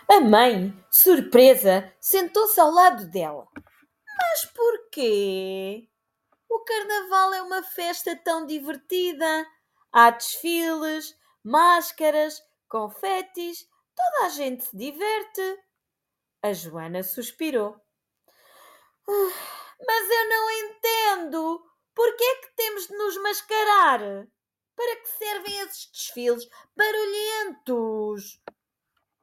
A mãe, surpresa, sentou-se ao lado dela. Mas porquê? O carnaval é uma festa tão divertida. Há desfiles, máscaras, confetes, toda a gente se diverte. A Joana suspirou. Mas eu não entendo. Por que é que temos de nos mascarar? Para que servem esses desfiles barulhentos?